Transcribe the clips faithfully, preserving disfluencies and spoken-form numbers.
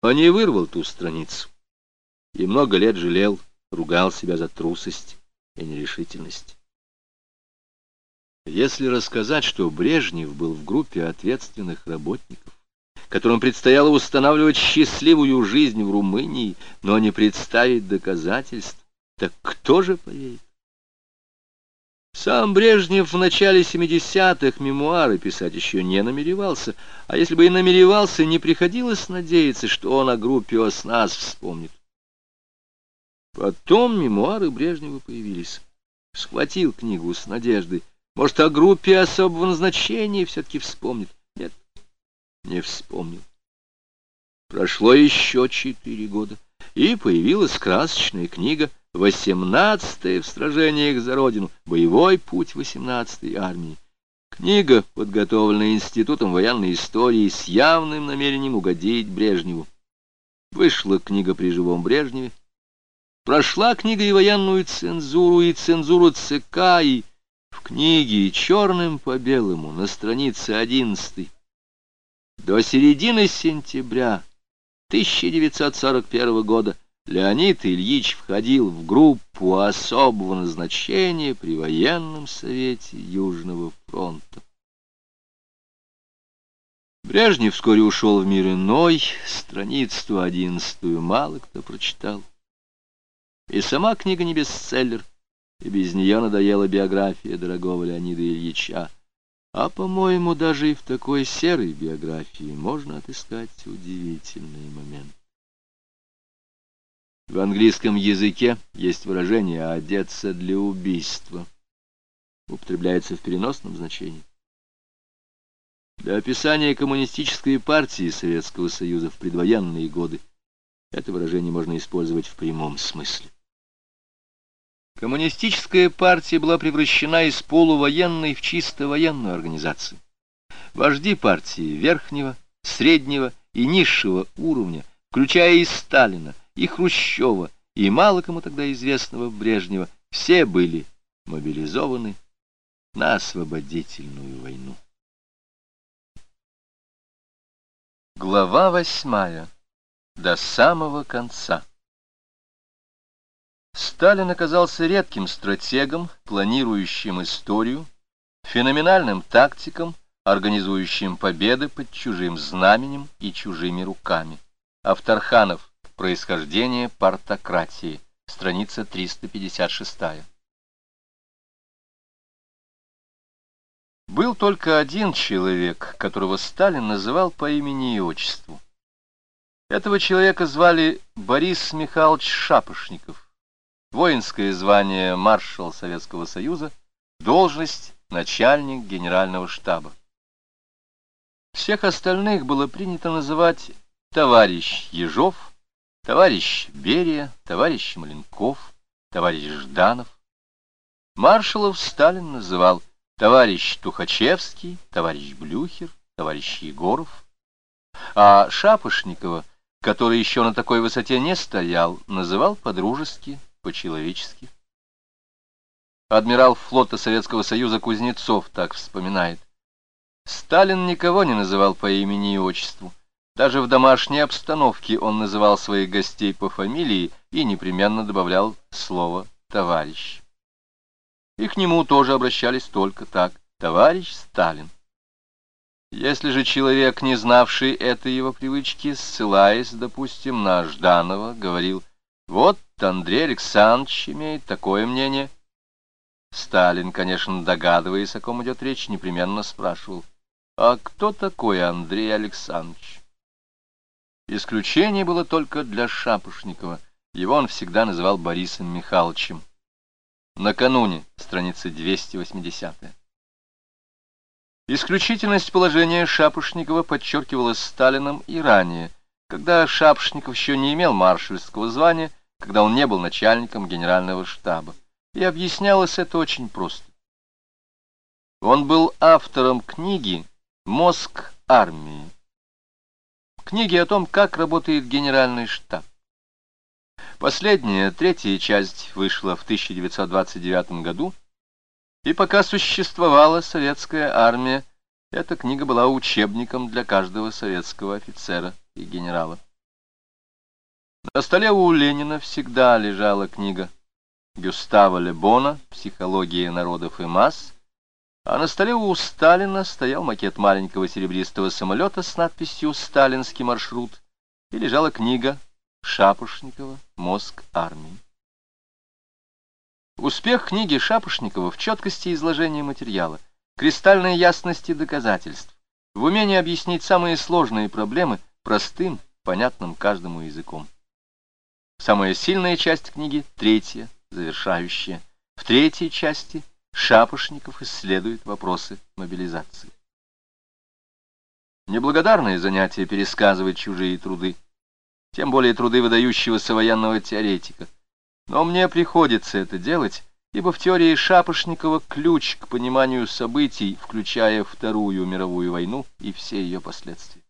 Он не вырвал ту страницу и много лет жалел, ругал себя за трусость и нерешительность. Если рассказать, что Брежнев был в группе ответственных работников, которым предстояло устанавливать счастливую жизнь в Румынии, но не представить доказательств, так кто же поверит? Сам Брежнев в начале семидесятых мемуары писать еще не намеревался, а если бы и намеревался, не приходилось надеяться, что он о группе ОСНАС вспомнит. Потом мемуары Брежнева появились. Схватил книгу с надеждой. Может, о группе особого назначения все-таки вспомнит? Нет, не вспомнил. Прошло еще четыре года, и появилась красочная книга «Восемнадцатое в сражениях за Родину. Боевой путь восемнадцатой армии». Книга, подготовленная Институтом военной истории с явным намерением угодить Брежневу. Вышла книга при живом Брежневе. Прошла книга и военную цензуру, и цензуру ЦК, и в книге черным по белому на странице одиннадцатой до середины сентября тысяча девятьсот сорок первого года Леонид Ильич входил в группу особого назначения при военном совете Южного фронта. Брежнев вскоре ушел в мир иной, страницу одиннадцатую мало кто прочитал. И сама книга не бестселлер, и без нее надоела биография дорогого Леонида Ильича. А, по-моему, даже и в такой серой биографии можно отыскать удивительный момент. В английском языке есть выражение «одеться для убийства». Употребляется в переносном значении. Для описания коммунистической партии Советского Союза в предвоенные годы это выражение можно использовать в прямом смысле. Коммунистическая партия была превращена из полувоенной в чисто военную организацию. Вожди партии верхнего, среднего и низшего уровня, включая и Сталина, и Хрущева, и мало кому тогда известного Брежнева, все были мобилизованы на освободительную войну. Глава восьмая. До самого конца. Сталин оказался редким стратегом, планирующим историю, феноменальным тактиком, организующим победы под чужим знаменем и чужими руками. Авторханов. Происхождение партократии. Страница триста пятьдесят шесть. Был только один человек, которого Сталин называл по имени и отчеству. Этого человека звали Борис Михайлович Шапошников. Воинское звание маршал Советского Союза, должность начальник генерального штаба. Всех остальных было принято называть товарищ Ежов, товарищ Берия, товарищ Маленков, товарищ Жданов. Маршалов Сталин называл товарищ Тухачевский, товарищ Блюхер, товарищ Егоров. А Шапошникова, который еще на такой высоте не стоял, называл по-дружески, по-человечески. Адмирал флота Советского Союза Кузнецов так вспоминает. Сталин никого не называл по имени и отчеству. Даже в домашней обстановке он называл своих гостей по фамилии и непременно добавлял слово «товарищ». И к нему тоже обращались только так: «Товарищ Сталин». Если же человек, не знавший этой его привычки, ссылаясь, допустим, на Жданова, говорил: «Вот Андрей Александрович имеет такое мнение», Сталин, конечно, догадываясь, о ком идет речь, непременно спрашивал: «А кто такой Андрей Александрович?» Исключение было только для Шапошникова. Его он всегда называл Борисом Михайловичем. Накануне, страница двести восьмидесятая. Исключительность положения Шапошникова подчеркивалась Сталином и ранее, когда Шапошников еще не имел маршальского звания, когда он не был начальником генерального штаба. И объяснялось это очень просто. Он был автором книги «Мозг армии», книги о том, как работает генеральный штаб. Последняя, третья часть вышла в тысяча девятьсот двадцать девятом году, и пока существовала советская армия, эта книга была учебником для каждого советского офицера и генерала. На столе у Ленина всегда лежала книга Гюстава Ле Бона «Психология народов и масс», а на столе у Сталина стоял макет маленького серебристого самолета с надписью «Сталинский маршрут», и лежала книга Шапошникова «Мозг армии». Успех книги Шапошникова в четкости изложения материала, кристальной ясности доказательств, в умении объяснить самые сложные проблемы простым, понятным каждому языком. Самая сильная часть книги — третья, завершающая. В третьей части Шапошников исследует вопросы мобилизации. Неблагодарное занятие пересказывать чужие труды, тем более труды выдающегося военного теоретика. Но мне приходится это делать, ибо в теории Шапошникова ключ к пониманию событий, включая Вторую мировую войну и все ее последствия.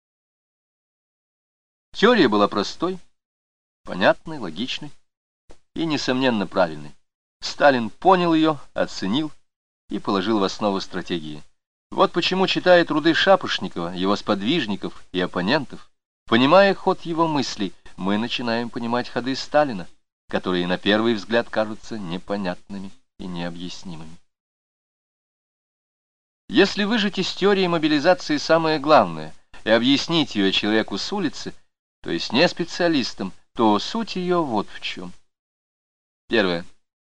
Теория была простой, понятной, логичной и, несомненно, правильной. Сталин понял ее, оценил и положил в основу стратегии. Вот почему, читая труды Шапошникова, его сподвижников и оппонентов, понимая ход его мыслей, мы начинаем понимать ходы Сталина, которые на первый взгляд кажутся непонятными и необъяснимыми. Если выжать из теории мобилизации самое главное и объяснить ее человеку с улицы, то есть не специалистам, то суть ее вот в чем. Первое.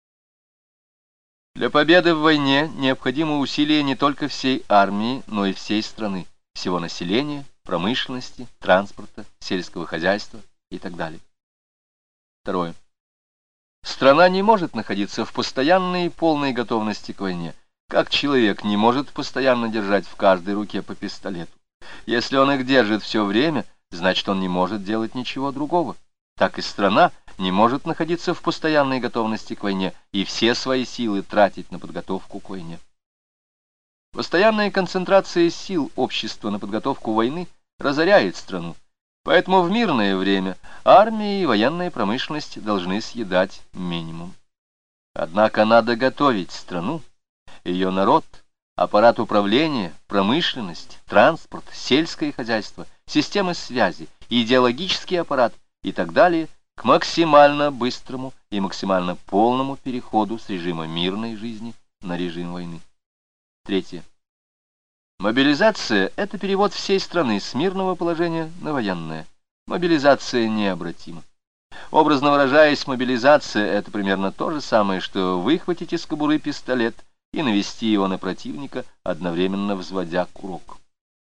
Для победы в войне необходимо усилие не только всей армии, но и всей страны, всего населения, промышленности, транспорта, сельского хозяйства и так далее. Второе. Страна не может находиться в постоянной и полной готовности к войне, как человек не может постоянно держать в каждой руке по пистолету. Если он их держит все время, значит, он не может делать ничего другого. Так и страна не может находиться в постоянной готовности к войне и все свои силы тратить на подготовку к войне. Постоянная концентрация сил общества на подготовку войны разоряет страну. Поэтому в мирное время армия и военная промышленность должны съедать минимум. Однако надо готовить страну, ее народ, аппарат управления, промышленность, транспорт, сельское хозяйство, системы связи, идеологический аппарат и так далее к максимально быстрому и максимально полному переходу с режима мирной жизни на режим войны. Третье. Мобилизация — это перевод всей страны с мирного положения на военное. Мобилизация необратима. Образно выражаясь, мобилизация — это примерно то же самое, что выхватить из кобуры пистолет и навести его на противника, одновременно взводя курок.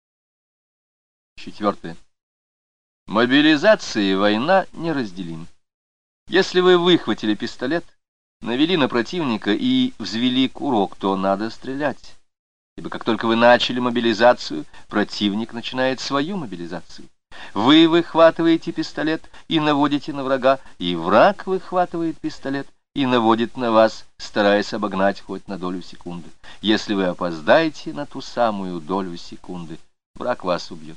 Четвертое. Мобилизация и война неразделимы. Если вы выхватили пистолет, навели на противника и взвели курок, то надо стрелять. Ибо как только вы начали мобилизацию, противник начинает свою мобилизацию. Вы выхватываете пистолет и наводите на врага, и враг выхватывает пистолет и наводит на вас, стараясь обогнать хоть на долю секунды. Если вы опоздаете на ту самую долю секунды, враг вас убьет.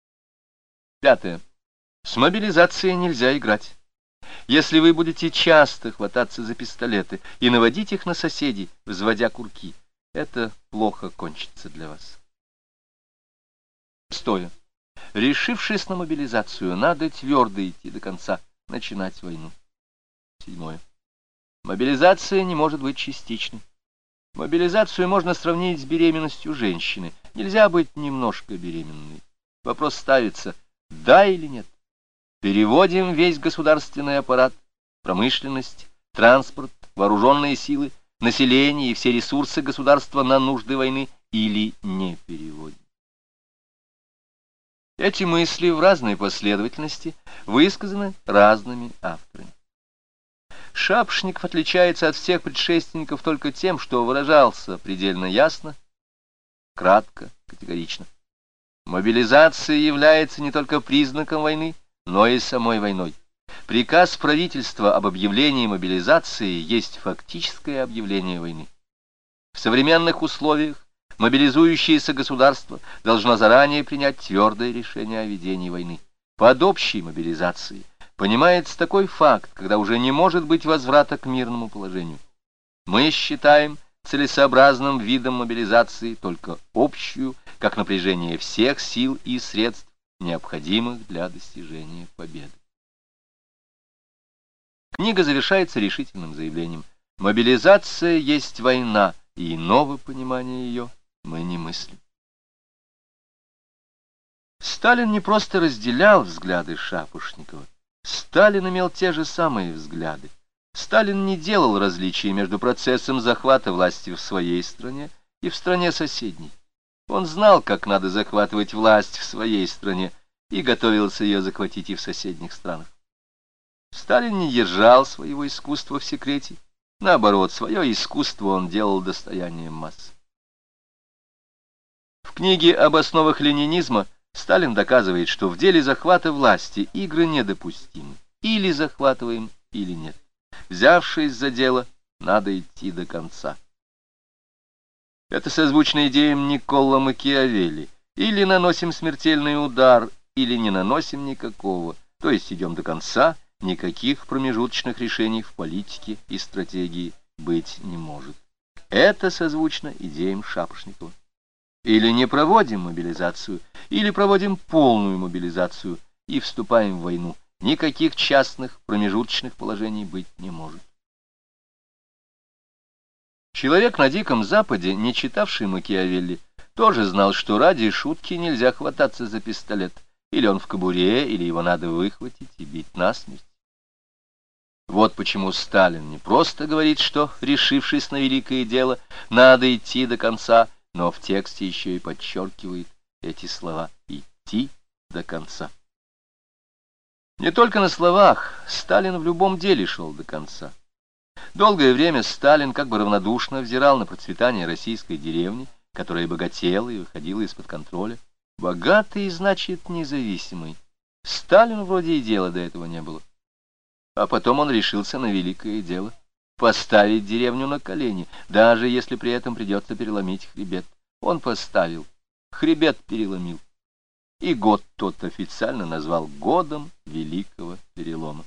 Пятое. С мобилизацией нельзя играть. Если вы будете часто хвататься за пистолеты и наводить их на соседей, взводя курки, это плохо кончится для вас. Шестое. Решившись на мобилизацию, надо твердо идти до конца, начинать войну. Седьмое. Мобилизация не может быть частичной. Мобилизацию можно сравнить с беременностью женщины. Нельзя быть немножко беременной. Вопрос ставится: да или нет. Переводим весь государственный аппарат, промышленность, транспорт, вооруженные силы, население и все ресурсы государства на нужды войны или не переводим. Эти мысли в разной последовательности высказаны разными авторами. Шапошников отличается от всех предшественников только тем, что выражался предельно ясно, кратко, категорично. Мобилизация является не только признаком войны, но и самой войной. Приказ правительства об объявлении мобилизации есть фактическое объявление войны. В современных условиях мобилизующееся государство должно заранее принять твердое решение о ведении войны. Под общей мобилизацией понимается такой факт, когда уже не может быть возврата к мирному положению. Мы считаем целесообразным видом мобилизации только общую, как напряжение всех сил и средств, необходимых для достижения победы. Книга завершается решительным заявлением: мобилизация есть война, и иного понимания ее мы не мыслим. Сталин не просто разделял взгляды Шапошникова. Сталин имел те же самые взгляды. Сталин не делал различий между процессом захвата власти в своей стране и в стране соседней. Он знал, как надо захватывать власть в своей стране, и готовился ее захватить и в соседних странах. Сталин не держал своего искусства в секрете. Наоборот, свое искусство он делал достоянием масс. В книге об основах ленинизма Сталин доказывает, что в деле захвата власти игры недопустимы. Или захватываем, или нет. Взявшись за дело, надо идти до конца. Это созвучно идеям Никколо Макиавелли. Или наносим смертельный удар, или не наносим никакого. То есть идем до конца, никаких промежуточных решений в политике и стратегии быть не может. Это созвучно идеям Шапошникова. Или не проводим мобилизацию, или проводим полную мобилизацию и вступаем в войну. Никаких частных промежуточных положений быть не может. Человек на Диком Западе, не читавший Макиавелли, тоже знал, что ради шутки нельзя хвататься за пистолет. Или он в кобуре, или его надо выхватить и бить насмерть. Вот почему Сталин не просто говорит, что, решившись на великое дело, надо идти до конца, но в тексте еще и подчеркивает эти слова «идти до конца». Не только на словах, Сталин в любом деле шел до конца. Долгое время Сталин как бы равнодушно взирал на процветание российской деревни, которая богатела и выходила из-под контроля. Богатый, значит, независимый. Сталину вроде и дела до этого не было. А потом он решился на великое дело — поставить деревню на колени, даже если при этом придется переломить хребет. Он поставил, хребет переломил. И год тот официально назвал годом Великого Перелома.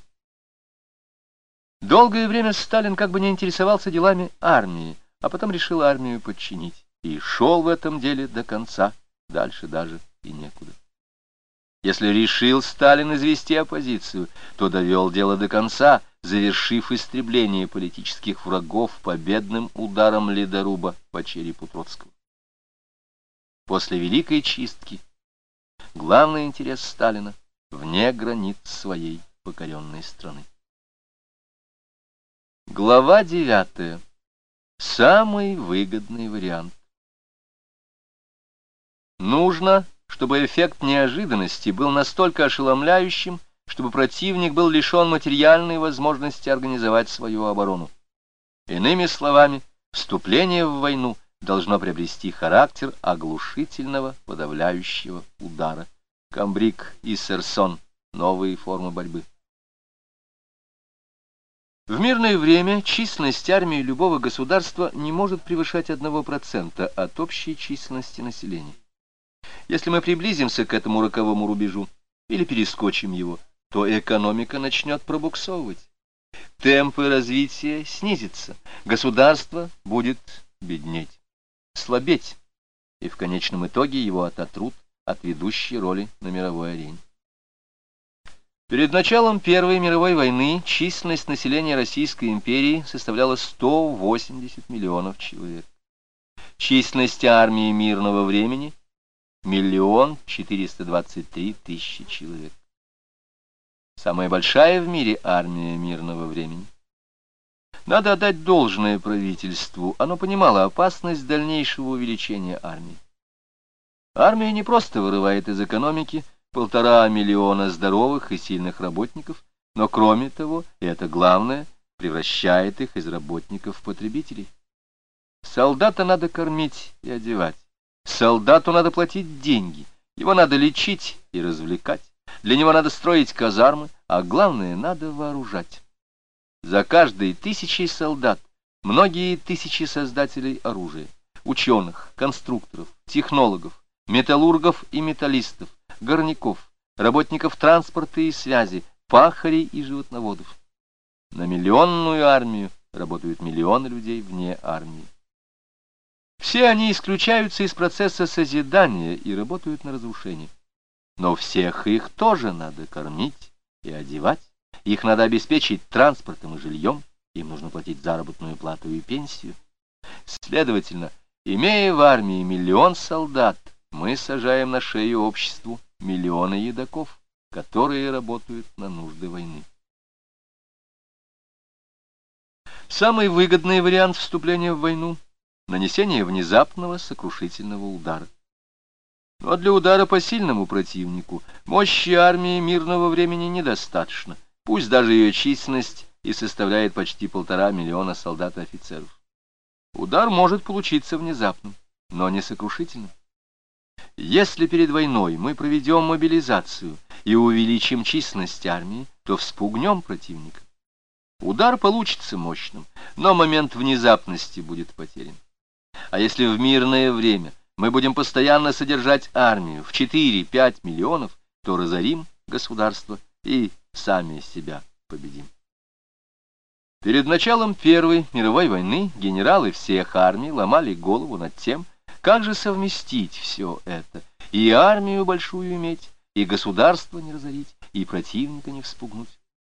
Долгое время Сталин как бы не интересовался делами армии, а потом решил армию подчинить. И шел в этом деле до конца, дальше даже и некуда. Если решил Сталин извести оппозицию, то довел дело до конца, завершив истребление политических врагов победным ударом ледоруба по черепу Троцкого. После Великой чистки главный интерес Сталина вне границ своей покоренной страны. Глава девятая. Самый выгодный вариант. Нужно, чтобы эффект неожиданности был настолько ошеломляющим, чтобы противник был лишен материальной возможности организовать свою оборону. Иными словами, вступление в войну должно приобрести характер оглушительного подавляющего удара. Камбрик и Серсон. Новые формы борьбы. В мирное время численность армии любого государства не может превышать одного процента от общей численности населения. Если мы приблизимся к этому роковому рубежу или перескочим его, то экономика начнет пробуксовывать. Темпы развития снизятся, государство будет беднеть, слабеть, и в конечном итоге его ототрут от ведущей роли на мировой арене. Перед началом Первой мировой войны численность населения Российской империи составляла сто восемьдесят миллионов человек. Численность армии мирного времени — миллион четыреста двадцать три тысячи человек. Самая большая в мире армия мирного времени. Надо отдать должное правительству, оно понимало опасность дальнейшего увеличения армии. Армия не просто вырывает из экономики полтора миллиона здоровых и сильных работников, но кроме того, и это главное, превращает их из работников в потребителей. Солдата надо кормить и одевать. Солдату надо платить деньги, его надо лечить и развлекать. Для него надо строить казармы, а главное, надо вооружать. За каждой тысячей солдат многие тысячи создателей оружия, ученых, конструкторов, технологов, металлургов и металлистов, горняков, работников транспорта и связи, пахарей и животноводов. На миллионную армию работают миллионы людей вне армии. Все они исключаются из процесса созидания и работают на разрушение. Но всех их тоже надо кормить и одевать, Их надо обеспечить транспортом и жильем, им нужно платить заработную плату и пенсию. Следовательно, имея в армии миллион солдат, мы сажаем на шею обществу миллионы едоков, которые работают на нужды войны. Самый выгодный вариант вступления в войну — нанесение внезапного сокрушительного удара. Но для удара по сильному противнику мощи армии мирного времени недостаточно, пусть даже ее численность и составляет почти полтора миллиона солдат и офицеров. Удар может получиться внезапным, но не сокрушительным. Если перед войной мы проведем мобилизацию и увеличим численность армии, то вспугнем противника. Удар получится мощным, но момент внезапности будет потерян. А если в мирное время мы будем постоянно содержать армию в четыре-пять миллионов, то разорим государство и сами себя победим. Перед началом Первой мировой войны генералы всех армий ломали голову над тем, как же совместить все это, и армию большую иметь, и государство не разорить, и противника не вспугнуть.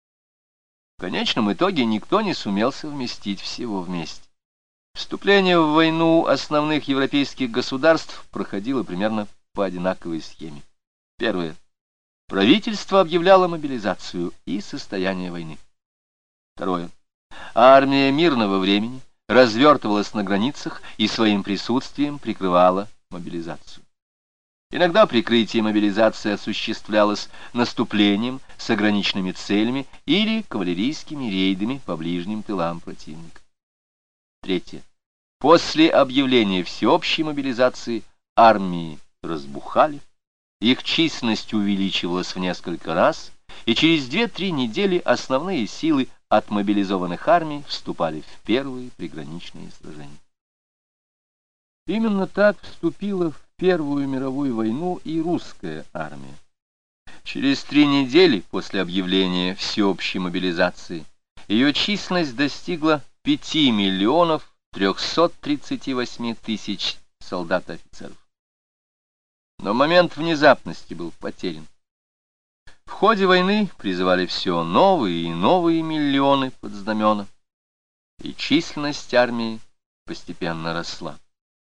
В конечном итоге никто не сумел совместить всего вместе. Вступление в войну основных европейских государств проходило примерно по одинаковой схеме. Первое. Правительство объявляло мобилизацию и состояние войны. Второе. Армия мирного времени развертывалась на границах и своим присутствием прикрывала мобилизацию. Иногда прикрытие мобилизации осуществлялось наступлением с ограниченными целями или кавалерийскими рейдами по ближним тылам противника. Третье. После объявления всеобщей мобилизации армии разбухали, их численность увеличивалась в несколько раз, и через две-три недели основные силы от мобилизованных армий вступали в первые приграничные сражения. Именно так вступила в Первую мировую войну и русская армия. Через три недели после объявления всеобщей мобилизации ее численность достигла пяти миллионов трехсот тридцати восьми тысяч солдат и офицеров. Но момент внезапности был потерян. В ходе войны призывали все новые и новые миллионы под знамена, и численность армии постепенно росла.